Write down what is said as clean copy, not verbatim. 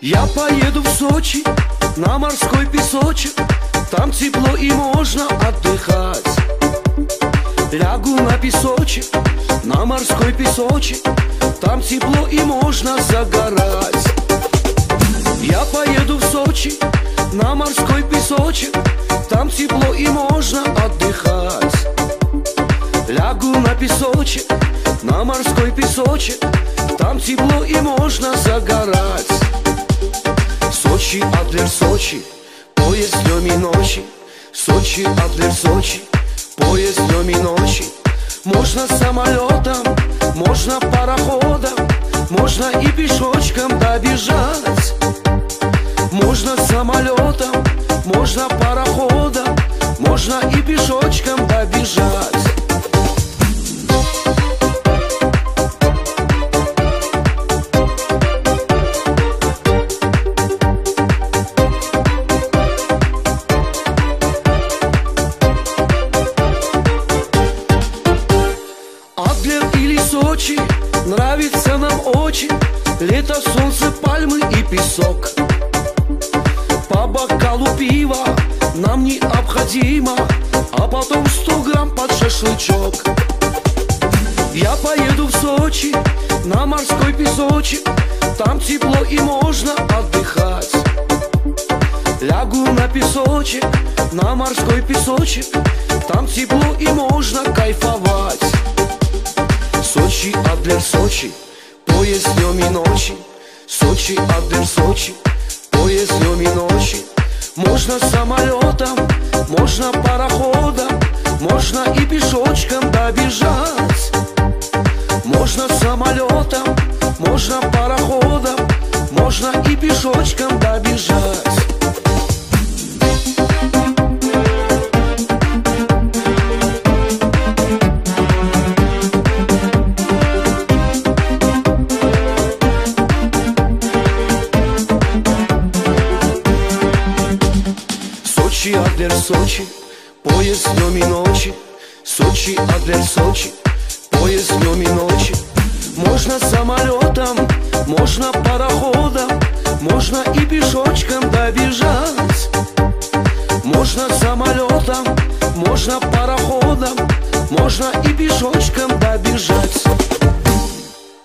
Я поеду в Сочи, на морской песочек. Там тепло и можно отдыхать. Лягу на песочек, на морской песочек. Там тепло и можно загорать. Я поеду в Сочи, на морской песочек. Там тепло и можно отдыхать. Лягу на песочек, на морской песочек. Там тепло и можно загорать. Сочи, Адлер, Сочи, поезд днем и ночи. Сочи, Адлер, Сочи, поезд днем и ночи. Можно самолетом, можно пароходом, можно и пешочком добежать. Можно самолетом, можно пароходом, можно и пешочком добежать. Сочи нравится нам очень. Лето, солнце, пальмы и песок. По бокалу пива нам необходимо, а потом 100 грамм под шашлычок. Я поеду в Сочи, на морской песочек. Там тепло и можно отдыхать. Лягу на песочек, на морской песочек. Там тепло и можно кайфовать. Сочи, Адлер, Сочи, поезд днем и ночи. Сочи, Адлер, Сочи, поезд днем и ночи. Можно самолетом, можно пароходом, можно и пешочком добежать. Можно самолетом, можно пароходом, можно и пешочком добежать. Сочи, Адлер, Сочи, поезд днем и ночи. Сочи, Адлер, Сочи, поезд днем и ночи. Можно самолетом, можно пароходом, можно и пешочком добежать. Можно самолетом, можно пароходом, можно и пешочком добежать.